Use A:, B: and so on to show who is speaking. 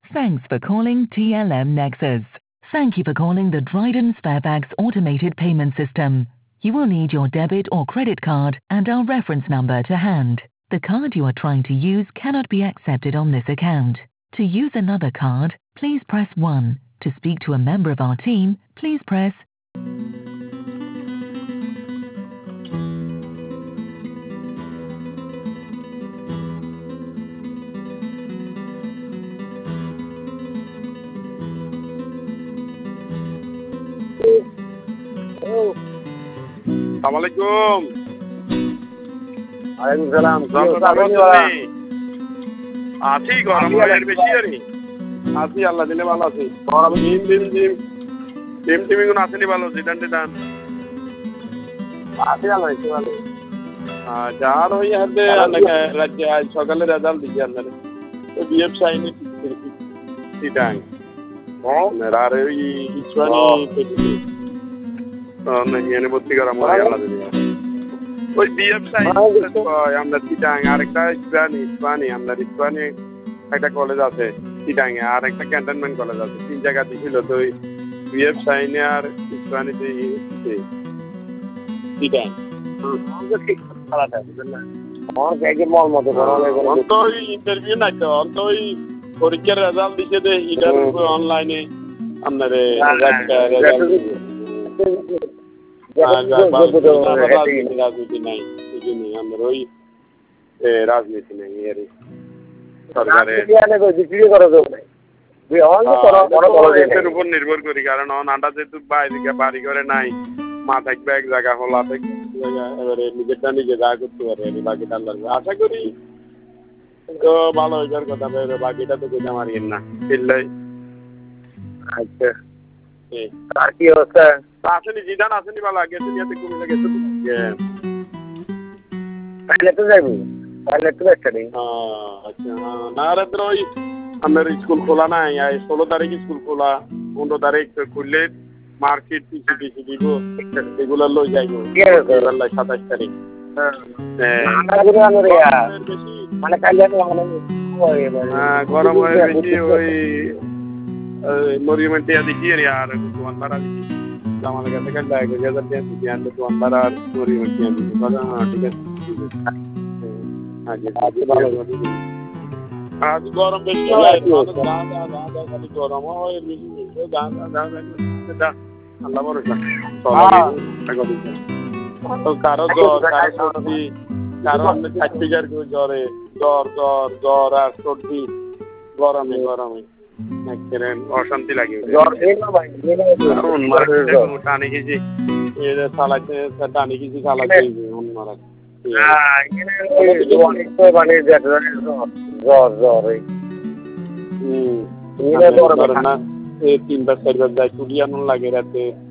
A: Thanks for calling TLM Nexus. Thank you for calling the Dryden Sparebags automated payment system. You will need your debit or credit card and our reference number to hand. The card you are trying to use cannot be accepted on this account. To use another card, please press 1. To speak to a member of our team, please press
B: Assalamualaikum.
C: Waalaikumsalam.
B: আছি গরম এর বেশি আরে আছি আল্লাহ দিলে ভালো আছি গরম দিন গুণ আসেনি ভালো দিদান
C: আছি আল্লাহ একটু ভালো
B: যার হই হাতে রাজ্যে আজ সকালে রেজাল্ট দিছি আপনাদের তো বিএফ সাইনে সিটাং আর ওই ইসওয়ানি না এনে ভর্তি করা মনে আল্লাহ দিলে ওই বিএফ সাইন আমরা সিটাং আরেকটা ইসওয়ানি আমরা ইসওয়ানি একটা কলেজ আছে সিটাং আর একটা ক্যান্টনমেন্ট কলেজ আছে 3 জায়গা দিছিল তো ওই বিএফ সাইনে আর ইসওয়ানিতে সিটাং ইন্টারভিউ নাই তো অন্ত ওই পরীক্ষার রেজাল্ট দিছে দে ইটার অনলাইনে আপনারে রাজনীতি নাই আমরা ওই রাজনীতি নাই এর সরকারের উপর নির্ভর করি কারণ আন্ডা যেহেতু বাইরে বাড়ি করে নাই মা থাকবে এক জায়গা হলা থাকবে এবারে নিজেরটা নিজে যা করতে পারে বাকিটা আল্লাহ আশা করি তো ভালো হইবার কথা বাকিটা তো কেটে মারিয়েন না চিল্লাই
C: আচ্ছা আর কি অবস্থা
B: আসেনি জিদান আসেনি ভালো গেছে নিয়ে কমে গেছে
C: তাহলে তো যাইবো তাহলে তো একটা নেই
B: আচ্ছা না রে তো ওই আমার স্কুল খোলা নাই 16 তারিখ স্কুল খোলা 15 তারিখ খুললে মার্কেট পিসি দিব এগুলো লই যাইবো 27 তারিখ
C: মানে কালকে
B: গরম হয়ে বেশি ওই মরিয়মেন্ট দিয়া দেখি আর দোকানদার আমাদের কাছে কাল লাগে যাদের দিয়ে আনলে দোকানদার আর মরিয়মেন্ট দিয়া দিই ঠিক আছে আজ গরম বেশি হয় খালি গরম হয় আল্লাহ ভরসা কারো সর্দি কারো ছাত্রীদের জ্বরে জ্বর আর সর্দি গরমে অশান্তি লাগে টানি গেছি চালাইতে মারা তিনবার চারবার যায় চুলি আনুন লাগে রাতে